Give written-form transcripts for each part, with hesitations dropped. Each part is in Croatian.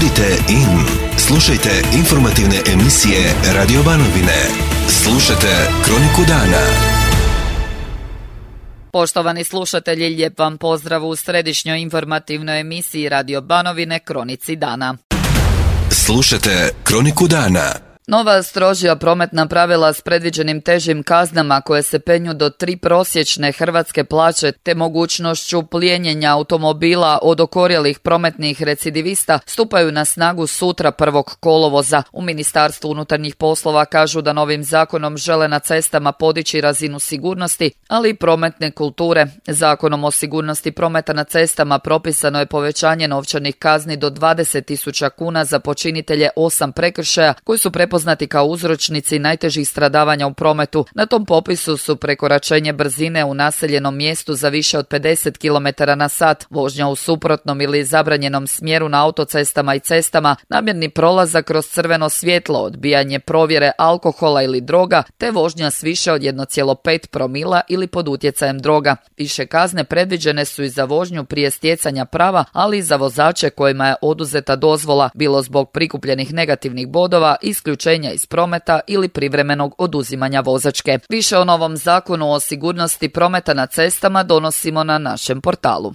Tunite in. Slušajte informativne emisije Radio Banovine. Slušajte Kroniku dana. Poštovani slušatelji, lijep vam pozdrav u središnjoj informativnoj emisiji Radio Banovine Kronici dana. Slušajte Kroniku dana. Nova strožija prometna pravila s predviđenim težim kaznama koje se penju do 3 prosječne hrvatske plaće te mogućnošću plijenjenja automobila od okorjelih prometnih recidivista stupaju na snagu sutra 1. kolovoza. U Ministarstvu unutarnjih poslova kažu da novim zakonom žele na cestama podići razinu sigurnosti, ali i prometne kulture. Zakonom o sigurnosti prometa na cestama propisano je povećanje novčanih kazni do 20.000 kuna za počinitelje 8 prekršaja koji su prepoznati kao uzročnici najtežih stradavanja u prometu. Na tom popisu su prekoračenje brzine u naseljenom mjestu za više od 50 km na sat, vožnja u suprotnom ili zabranjenom smjeru na autocestama i cestama, namjerni prolazak kroz crveno svjetlo, odbijanje provjere alkohola ili droga, te vožnja s više od 1,5 promila ili pod utjecajem droga. Više kazne predviđene su i za vožnju prije stjecanja prava, ali i za vozače kojima je oduzeta dozvola, bilo zbog prikupljenih negativnih bodova, isključenja iz prometa ili privremenog oduzimanja vozačke. Više o novom zakonu o sigurnosti prometa na cestama donosimo na našem portalu.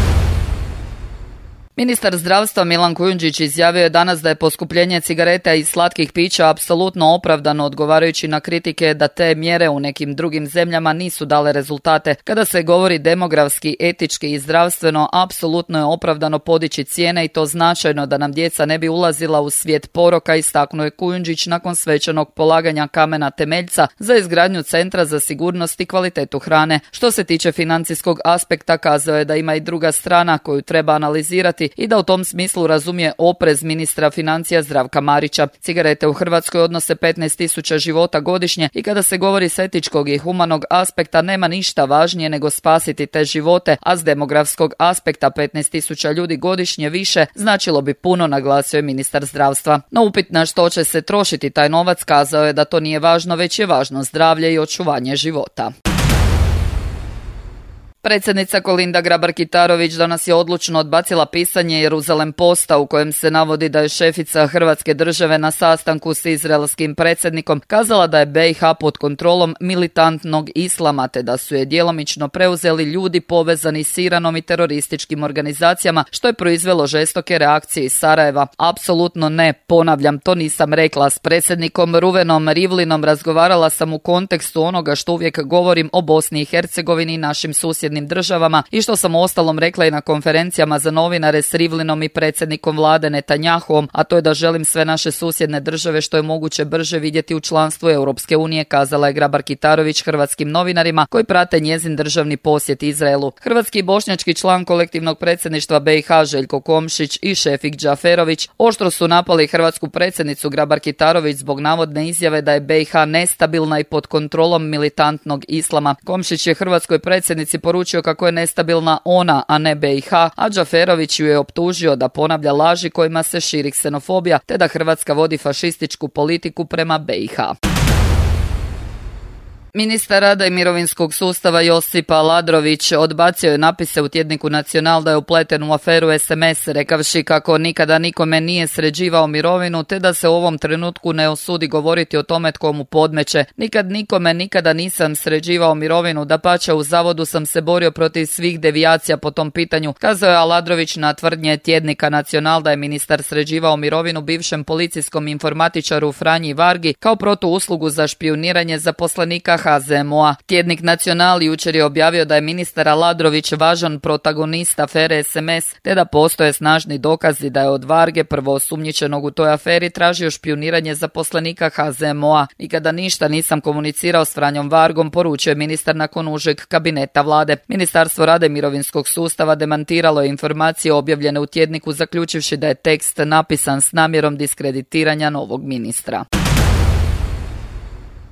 Ministar zdravstva Milan Kujundžić izjavio je danas da je poskupljenje cigareta i slatkih pića apsolutno opravdano, odgovarajući na kritike da te mjere u nekim drugim zemljama nisu dale rezultate. Kada se govori demografski, etički i zdravstveno, apsolutno je opravdano podići cijene i to značajno da nam djeca ne bi ulazila u svijet poroka, istaknuo je Kujundžić nakon svečanog polaganja kamena temeljca za izgradnju Centra za sigurnost i kvalitetu hrane. Što se tiče financijskog aspekta, kazao je da ima i druga strana koju treba analizirati i da u tom smislu razumije oprez ministra financija Zdravka Marića. Cigarete u Hrvatskoj odnose 15.000 života godišnje i kada se govori s etičkog i humanog aspekta nema ništa važnije nego spasiti te živote, a s demografskog aspekta 15.000 ljudi godišnje više značilo bi puno, naglasio je ministar zdravstva. No upit na što će se trošiti taj novac, kazao je da to nije važno, već je važno zdravlje i očuvanje života. Predsjednica Kolinda Grabar-Kitarović danas je odlučno odbacila pisanje Jeruzalem Posta u kojem se navodi da je šefica Hrvatske države na sastanku s izraelskim predsjednikom kazala da je BiH pod kontrolom militantnog islama te da su je djelomično preuzeli ljudi povezani s Iranom i terorističkim organizacijama, što je proizvelo žestoke reakcije iz Sarajeva. Apsolutno ne, ponavljam, to nisam rekla. S predsjednikom Ruvenom Rivlinom razgovarala sam u kontekstu onoga što uvijek govorim o Bosni i Hercegovini i našim susjednim državama i što sam ostalom rekla i na konferencijama za novinare s Rivlinom i predsjednikom vlade Netanjahuom, a to je da želim sve naše susjedne države što je moguće brže vidjeti u članstvu Europske unije, kazala je Grabar-Kitarović hrvatskim novinarima koji prate njezin državni posjet Izraelu. Hrvatski i bošnjački član kolektivnog predsjedništva BiH Željko Komšić i Šefik Džaferović oštro su napali hrvatsku predsjednicu Grabar-Kitarović zbog navodne izjave da je BiH nestabilna i pod kontrolom militantnog islama. Komšić je hrvatskoj predsjednici poručio kako je nestabilna ona, a ne BiH, a Džaferović ju je optužio da ponavlja laži kojima se širi ksenofobija, te da Hrvatska vodi fašističku politiku prema BiH. Ministar rada i mirovinskog sustava Josip Aladrović odbacio je napise u tjedniku Nacional da je upleten u aferu SMS, rekavši kako nikada nikome nije sređivao mirovinu te da se u ovom trenutku ne osudi govoriti o tome tko mu podmeće. Nikada nisam sređivao mirovinu, dapače u zavodu sam se borio protiv svih devijacija po tom pitanju, kazao je Aladrović na tvrdnje tjednika Nacional da je ministar sređivao mirovinu bivšem policijskom informatičaru Franji Vargi kao protuuslugu za špijuniranje zaposlenika HZMO-a. Tjednik Nacional jučer je objavio da je ministar Aladrović važan protagonist afere SMS, te da postoje snažni dokazi da je od Varge, prvo osumnjičenog u toj aferi, tražio špijuniranje zaposlenika HZMO-a. Nikada ništa nisam komunicirao s Franjom Vargom, poručio je ministar nakon užeg kabineta vlade. Ministarstvo rada i mirovinskog sustava demantiralo je informacije objavljene u tjedniku, zaključivši da je tekst napisan s namjerom diskreditiranja novog ministra.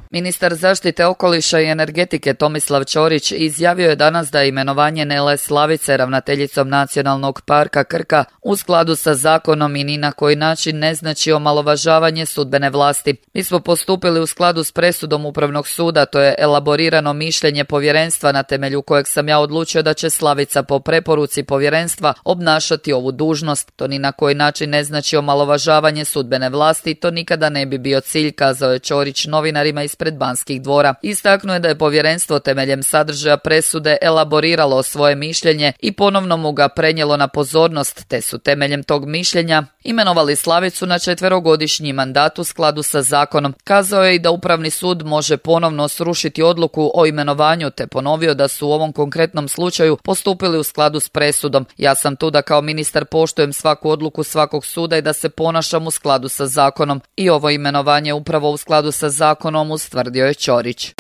Ministar zaštite okoliša i energetike Tomislav Ćorić izjavio je danas da je imenovanje Nele Slavice ravnateljicom Nacionalnog parka Krka u skladu sa zakonom i ni na koji način ne znači omalovažavanje sudbene vlasti. Mi smo postupili u skladu s presudom Upravnog suda, to je elaborirano mišljenje povjerenstva na temelju kojeg sam ja odlučio da će Slavica po preporuci povjerenstva obnašati ovu dužnost. To ni na koji način ne znači omalovažavanje sudbene vlasti, to nikada ne bi bio cilj, kazao je Ćorić novinarima ispred Banskih dvora. Istaknuo je da je povjerenstvo temeljem sadržaja presude elaboriralo svoje mišljenje i ponovno mu ga prenijelo na pozornost, te su temeljem tog mišljenja imenovali Slavicu na 4-godišnji mandat u skladu sa zakonom. Kazao je i da Upravni sud može ponovno srušiti odluku o imenovanju, te ponovio da su u ovom konkretnom slučaju postupili u skladu s presudom. Ja sam tu da kao ministar poštujem svaku odluku svakog suda i da se ponašam u skladu sa zakonom. I ovo imenovanje upravo u skladu sa zakonom, ustvrdio je Ćorić.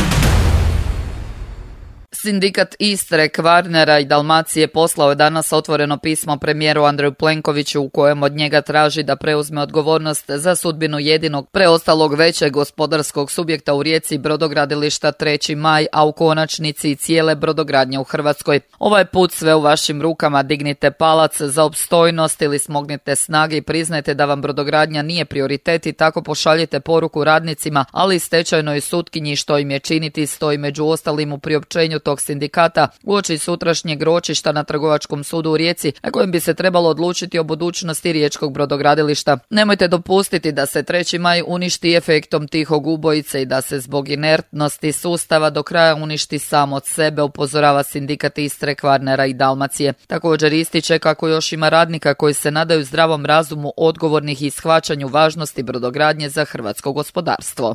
Sindikat Istre, Kvarnera i Dalmacije poslao je danas otvoreno pismo premijeru Andreju Plenkoviću u kojem od njega traži da preuzme odgovornost za sudbinu jedinog preostalog većeg gospodarskog subjekta u Rijeci, brodogradilišta 3. maj, a u konačnici i cijele brodogradnje u Hrvatskoj. Ovaj put sve u vašim rukama, dignite palac za opstojnost ili smognite snage i priznajte da vam brodogradnja nije prioritet i tako pošaljite poruku radnicima, ali i stečajnoj sutkinji što im je činiti, stoji među ostalim u priopćenju tog sindikata uoči sutrašnjeg ročišta na Trgovačkom sudu u Rijeci, na kojem bi se trebalo odlučiti o budućnosti riječkog brodogradilišta. Nemojte dopustiti da se 3. maj uništi efektom tihog ubojice i da se zbog inertnosti sustava do kraja uništi sam od sebe, upozorava sindikat Istre, Kvarnera i Dalmacije. Također ističe kako još ima radnika koji se nadaju zdravom razumu, odgovornih i shvaćanju važnosti brodogradnje za hrvatsko gospodarstvo.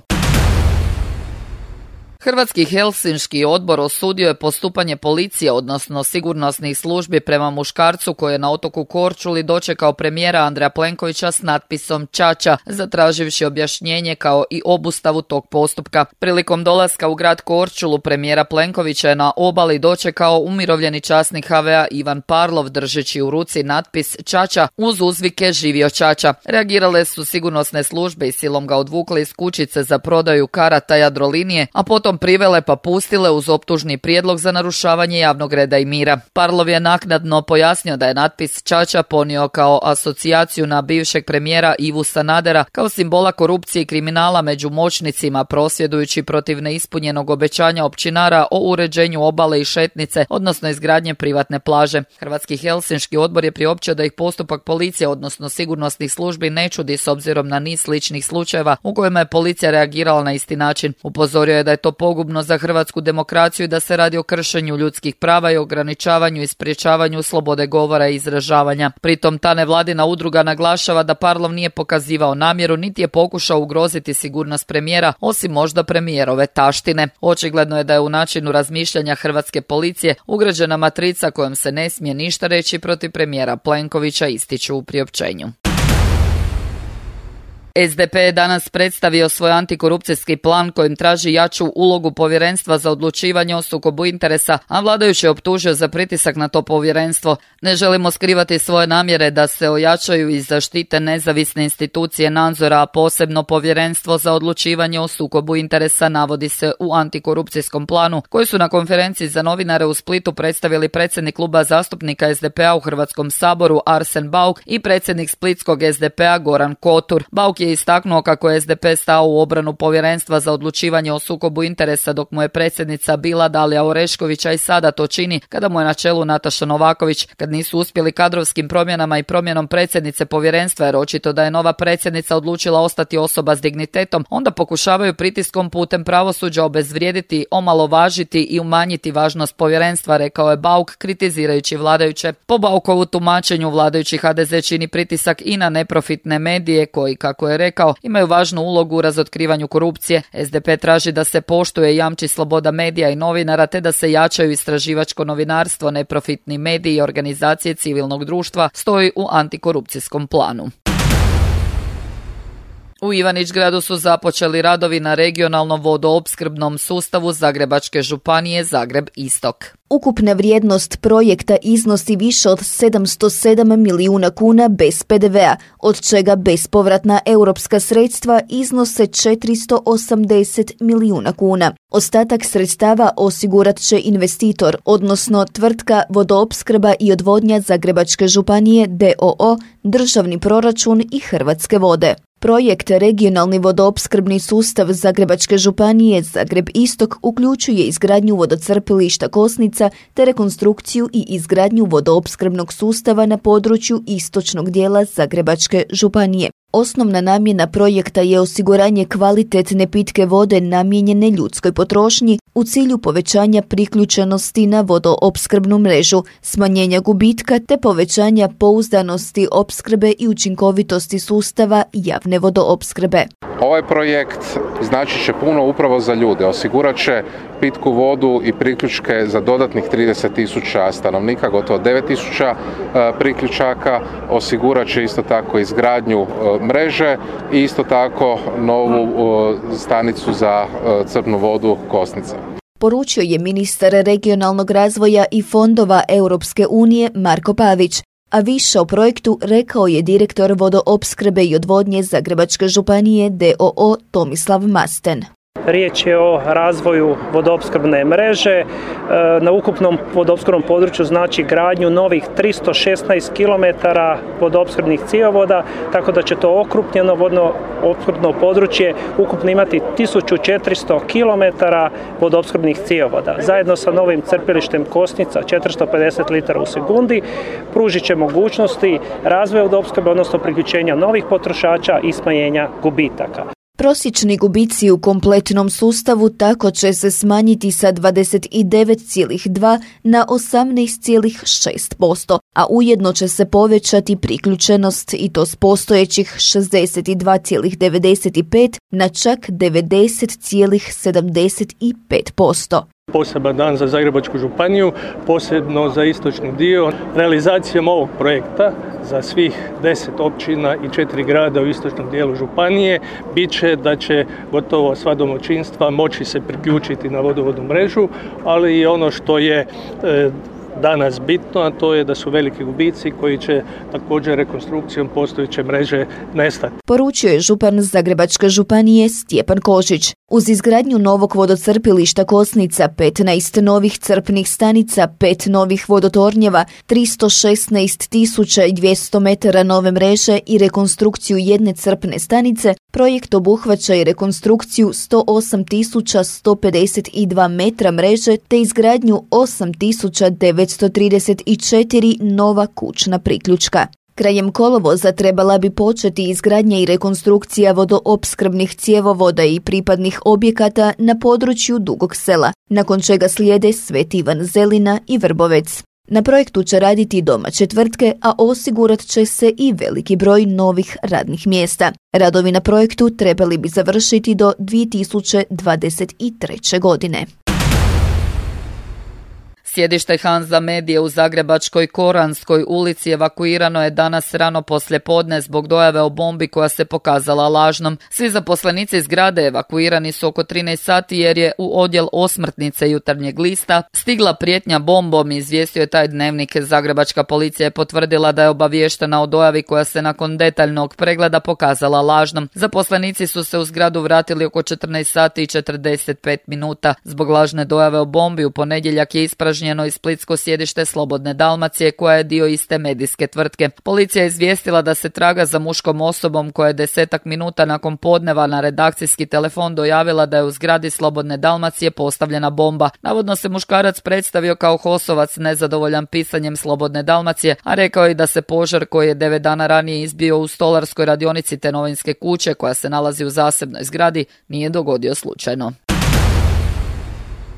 Hrvatski Helsinški odbor osudio je postupanje policije, odnosno sigurnosnih službi prema muškarcu koji je na otoku Korčuli dočekao premijera Andreja Plenkovića s natpisom Čača, zatraživši objašnjenje kao i obustavu tog postupka. Prilikom dolaska u grad Korčulu premijera Plenkovića je na obali dočekao umirovljeni časnik HV-a Ivan Parlov držeći u ruci natpis Čača uz uzvike živio Čača. Reagirale su sigurnosne službe i silom ga odvukle iz kućice za prodaju karata Jadrolinije, a potom privele pa pustile uz optužni prijedlog za narušavanje javnog reda i mira. Parlov je naknadno pojasnio da je natpis Čača ponio kao asocijaciju na bivšeg premijera Ivu Sanadera kao simbola korupcije i kriminala među moćnicima, prosvjedujući protiv neispunjenog obećanja općinara o uređenju obale i šetnice, odnosno izgradnje privatne plaže. Hrvatski Helsinški odbor je priopćio da ih postupak policije, odnosno sigurnosnih službi, ne čudi s obzirom na niz sličnih slučajeva u kojima je policija reagirala na isti način. Upozorio je da je to pogubno za hrvatsku demokraciju i da se radi o kršenju ljudskih prava i ograničavanju i sprječavanju slobode govora i izražavanja. Pritom ta nevladina udruga naglašava da Parlov nije pokazivao namjeru niti je pokušao ugroziti sigurnost premijera, osim možda premijerove taštine. Očigledno je da je u načinu razmišljanja hrvatske policije ugrađena matrica kojom se ne smije ništa reći protiv premijera Plenkovića, ističu u priopćenju. SDP je danas predstavio svoj antikorupcijski plan kojim traži jaču ulogu povjerenstva za odlučivanje o sukobu interesa, a vladajući je optužio za pritisak na to povjerenstvo. Ne želimo skrivati svoje namjere da se ojačaju i zaštite nezavisne institucije nadzora, a posebno povjerenstvo za odlučivanje o sukobu interesa, navodi se u antikorupcijskom planu koji su na konferenciji za novinare u Splitu predstavili predsjednik kluba zastupnika SDP-a u Hrvatskom saboru Arsen Bauk i predsjednik splitskog SDP-a Goran Kotur. Bauk je istaknuo kako je SDP stao u obranu povjerenstva za odlučivanje o sukobu interesa dok mu je predsjednica bila Dalija Orešković, a i sada to čini kada mu je na čelu Nataša Novaković. Kad nisu uspjeli kadrovskim promjenama i promjenom predsjednice povjerenstva, jer očito da je nova predsjednica odlučila ostati osoba s dignitetom, onda pokušavaju pritiskom putem pravosuđa obezvrijediti, omalovažiti i umanjiti važnost povjerenstva, rekao je Bauk kritizirajući vladajuće. Po Baukovu tumačenju vladajući HDZ čini pritisak i na neprofitne medije koji, kako je rekao, imaju važnu ulogu u razotkrivanju korupcije. SDP traži da se poštuje i jamči sloboda medija i novinara te da se jačaju istraživačko novinarstvo, neprofitni mediji i organizacije civilnog društva, stoji u antikorupcijskom planu. U Ivanić-Gradu su započeli radovi na regionalnom vodoopskrbnom sustavu Zagrebačke županije Zagreb Istok. Ukupna vrijednost projekta iznosi više od 707 milijuna kuna bez PDV-a, od čega bespovratna europska sredstva iznose 480 milijuna kuna. Ostatak sredstava osigurat će investitor, odnosno tvrtka Vodoopskrba i odvodnja Zagrebačke županije d.o.o., državni proračun i Hrvatske vode. Projekt Regionalni vodoopskrbni sustav Zagrebačke županije Zagreb Istok uključuje izgradnju vodocrpilišta Kosnica te rekonstrukciju i izgradnju vodoopskrbnog sustava na području istočnog dijela Zagrebačke županije. Osnovna namjena projekta je osiguranje kvalitetne pitke vode namijenjene ljudskoj potrošnji u cilju povećanja priključenosti na vodoopskrbnu mrežu, smanjenja gubitka te povećanja pouzdanosti opskrbe i učinkovitosti sustava javne vodoopskrbe. Ovaj projekt znači će puno upravo za ljude. Osigurat će pitku vodu i priključke za dodatnih 30.000 stanovnika, gotovo 9.000 priključaka. Osigurat će isto tako izgradnju mreže i isto tako novu stanicu za crpnu vodu Kosnica. Poručio je ministar regionalnog razvoja i fondova Europske unije Marko Pavić, a više o projektu rekao je direktor vodoopskrbe i odvodnje Zagrebačke županije d.o.o. Tomislav Masten. Riječ je o razvoju vodoopskrbne mreže. Na ukupnom vodoopskrbnom području znači gradnju novih 316 km vodoopskrbnih cjevovoda, tako da će to okrupnjeno vodoopskrbno područje ukupno imati 1400 km vodoopskrbnih cjevovoda. Zajedno sa novim crpilištem Kosnica 450 litara u sekundi pružit će mogućnosti razvoja vodoopskrbe, odnosno priključenja novih potrošača i smanjenja gubitaka. Prosječni gubici u kompletnom sustavu tako će se smanjiti sa 29,2 na 18,6%, a ujedno će se povećati priključenost i to s postojećih 62,95 na čak 90,75%. Poseban dan za Zagrebačku županiju, posebno za istočni dio. Realizacijom ovog projekta za svih 10 općina i 4 grada u istočnom dijelu županije bit će da će gotovo sva domaćinstva moći se priključiti na vodovodnu mrežu, ali i ono što je danas bitno, a to je da su veliki gubici koji će također rekonstrukcijom postojeće mreže nestati. Poručio je župan Zagrebačke županije Stjepan Kožić. Uz izgradnju novog vodocrpilišta Kosnica, 15 novih crpnih stanica, 5 novih vodotornjeva, 316.200 metara nove mreže i rekonstrukciju jedne crpne stanice, projekt obuhvaća i rekonstrukciju 108.152 metra mreže te izgradnju 8.934 nova kućna priključka. Krajem kolovoza trebala bi početi izgradnja i rekonstrukcija vodoopskrbnih cjevovoda i pripadnih objekata na području Dugog Sela, nakon čega slijede Sveti Ivan Zelina i Vrbovec. Na projektu će raditi domaće tvrtke, a osigurat će se i veliki broj novih radnih mjesta. Radovi na projektu trebali bi završiti do 2023. godine. Sjedište Hanza Medije u zagrebačkoj Koranskoj ulici evakuirano je danas rano poslijepodne zbog dojave o bombi koja se pokazala lažnom. Svi zaposlenici zgrade evakuirani su oko 13 sati jer je u odjel osmrtnice Jutarnjeg lista stigla prijetnja bombom, izvijestio je taj dnevnik. Zagrebačka policija je potvrdila da je obaviještena o dojavi koja se nakon detaljnog pregleda pokazala lažnom. Zaposlenici su se u zgradu vratili oko 14 sati i 45 minuta. Zbog lažne dojave o bombi u ponedjeljak je ispražnjeno i splitsko sjedište Slobodne Dalmacije koja je dio iste medijske tvrtke. Policija je izvijestila da se traga za muškom osobom koja je 10 minuta nakon podneva na redakcijski telefon dojavila da je u zgradi Slobodne Dalmacije postavljena bomba. Navodno se muškarac predstavio kao HOS-ovac nezadovoljan pisanjem Slobodne Dalmacije, a rekao je da se požar koji je 9 dana ranije izbio u stolarskoj radionici te novinske kuće koja se nalazi u zasebnoj zgradi nije dogodio slučajno.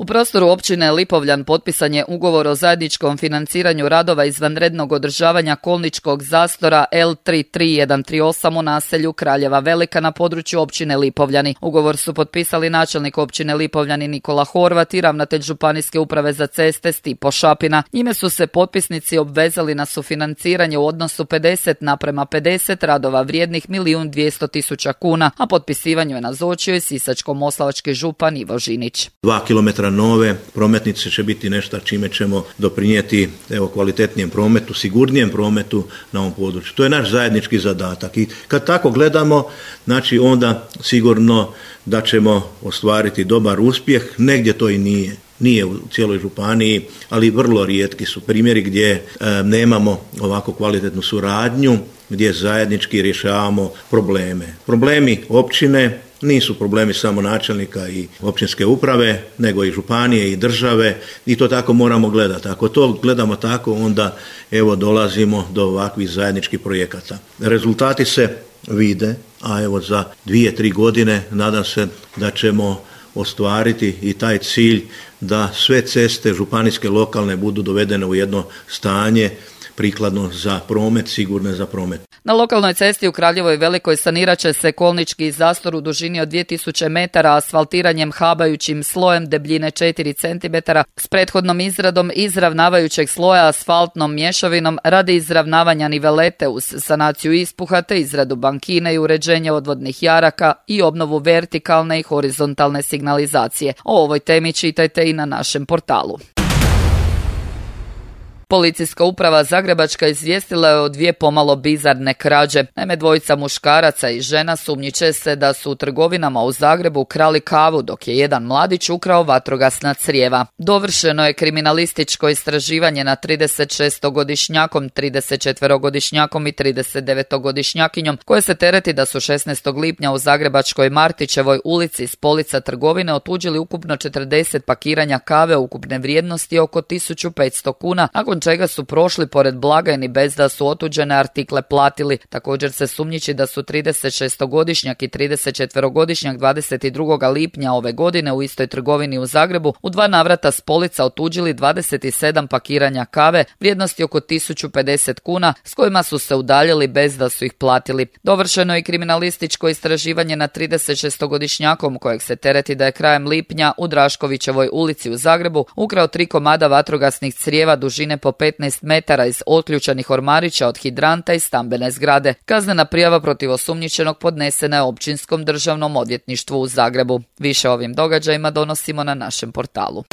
U prostoru općine Lipovljan potpisan je ugovor o zajedničkom financiranju radova izvanrednog održavanja kolničkog zastora L33138 u naselju Kraljeva Velika na području općine Lipovljani. Ugovor su potpisali načelnik općine Lipovljani Nikola Horvat i ravnatelj Županijske uprave za ceste Stipo Šapina. Njime su se potpisnici obvezali na sufinanciranje u odnosu 50:50 radova vrijednih 1.200.000 kuna, a potpisivanju je nazočio i sisačko-moslavački župan Ivo Žinić. 2 kilometra nove prometnice će biti nešto čime ćemo doprinijeti kvalitetnijem prometu, sigurnijem prometu na ovom području. To je naš zajednički zadatak i kad tako gledamo, znači onda sigurno da ćemo ostvariti dobar uspjeh, negdje to i nije u cijeloj županiji, ali vrlo rijetki su primjeri gdje nemamo ovako kvalitetnu suradnju, gdje zajednički rješavamo probleme. Problemi općine nisu problemi samo načelnika i općinske uprave, nego i županije i države i to tako moramo gledati. Ako to gledamo tako, onda dolazimo do ovakvih zajedničkih projekata. Rezultati se vide, a za 2-3 godine nadam se da ćemo ostvariti i taj cilj da sve ceste županijske lokalne budu dovedene u jedno stanje prikladno za promet, sigurne za promet. Na lokalnoj cesti u Kraljevoj Velikoj sanirat će se kolnički zastor u dužini od 2000 metara asfaltiranjem habajućim slojem debljine 4 cm s prethodnom izradom izravnavajućeg sloja asfaltnom mješavinom radi izravnavanja nivelete uz sanaciju ispuha te izradu bankine i uređenje odvodnih jaraka i obnovu vertikalne i horizontalne signalizacije. O ovoj temi čitajte i na našem portalu. Policijska uprava Zagrebačka izvijestila je o 2 pomalo bizarne krađe. Naime, 2 muškaraca i žena sumnjiče se da su u trgovinama u Zagrebu krali kavu, dok je jedan mladić ukrao vatrogasna crijeva. Dovršeno je kriminalističko istraživanje na 36-godišnjakom, 34-godišnjakom i 39-godišnjakinjom, koje se tereti da su 16. lipnja u Zagrebačkoj Martićevoj ulici s polica trgovine otuđili ukupno 40 pakiranja kave ukupne vrijednosti oko 1500 kuna, nakon čega su prošli pored blagajni bez da su otuđene artikle platili. Također se sumnjiči da su 36-godišnjak i 34-godišnjak 22. lipnja ove godine u istoj trgovini u Zagrebu u 2 navrata s polica otuđili 27 pakiranja kave vrijednosti oko 1050 kuna s kojima su se udaljili bez da su ih platili. Dovršeno je kriminalističko istraživanje na 36-godišnjakom kojeg se tereti da je krajem lipnja u Draškovićevoj ulici u Zagrebu ukrao 3 komada vatrogasnih crijeva dužine po 15 metara iz otključanih ormarića od hidranta i stambene zgrade. Kaznena prijava protiv osumnjičenog podnesena je Općinskom državnom odvjetništvu u Zagrebu. Više o ovim događajima donosimo na našem portalu.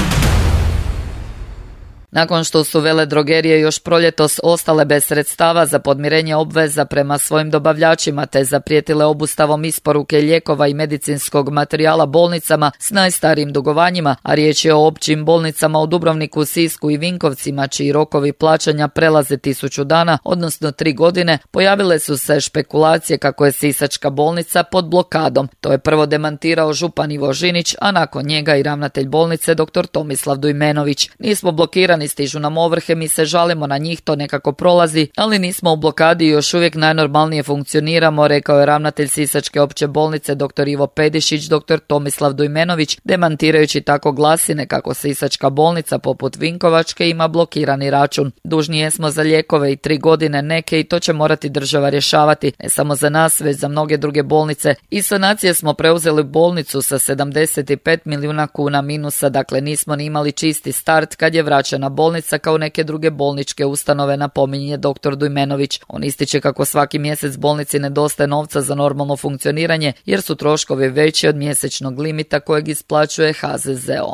Nakon što su veledrogerije još proljetos ostale bez sredstava za podmirenje obveza prema svojim dobavljačima te zaprijetile obustavom isporuke lijekova i medicinskog materijala bolnicama s najstarijim dugovanjima, a riječ je o općim bolnicama u Dubrovniku, Sisku i Vinkovcima, čiji rokovi plaćanja prelaze 1000 dana, odnosno 3 godine, pojavile su se špekulacije kako je Sisačka bolnica pod blokadom. To je prvo demantirao župan Ivo Žinić, a nakon njega i ravnatelj bolnice dr. Tomislav Dujmenović. Nismo blokirani, stižu nam ovrhe, mi se žalimo na njih, to nekako prolazi, ali nismo u blokadi i još uvijek najnormalnije funkcioniramo, rekao je ravnatelj Sisačke opće bolnice dr. Ivo Pedišić, dr. Tomislav Dujmenović, demantirajući tako glasine kako Sisačka bolnica poput Vinkovačke ima blokirani račun. Dužni jesmo za lijekove i 3 godine neke i to će morati država rješavati, ne samo za nas, već za mnoge druge bolnice. Iz sanacije smo preuzeli bolnicu sa 75 milijuna kuna minusa, dakle nismo ni imali čisti start kad je vraćena bolnica kao neke druge bolničke ustanove, napominje dr. Dujmenović. On ističe kako svaki mjesec bolnici nedostaje novca za normalno funkcioniranje jer su troškovi veći od mjesečnog limita kojeg isplaćuje HZZO.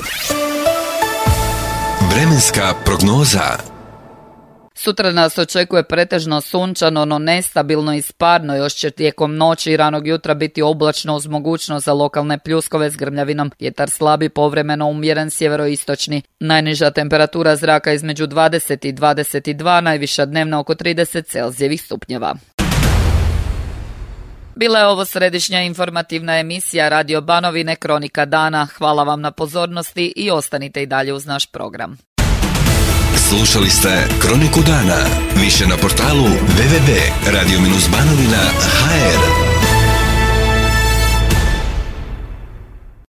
Vremenska prognoza. Sutra nas očekuje pretežno sunčano, no nestabilno i sparno. Još će tijekom noći i ranog jutra biti oblačno uz mogućnost za lokalne pljuskove s grmljavinom. Vjetar slabi, povremeno umjeren sjeveroistočni. Najniža temperatura zraka između 20 i 22, najviša dnevna oko 30 Celzijevih stupnjeva. Bila je ovo središnja informativna emisija Radio Banovine Kronika dana. Hvala vam na pozornosti i ostanite i dalje uz naš program. Slušali ste Kroniku dana. Više na portalu www.radio-banovina.hr.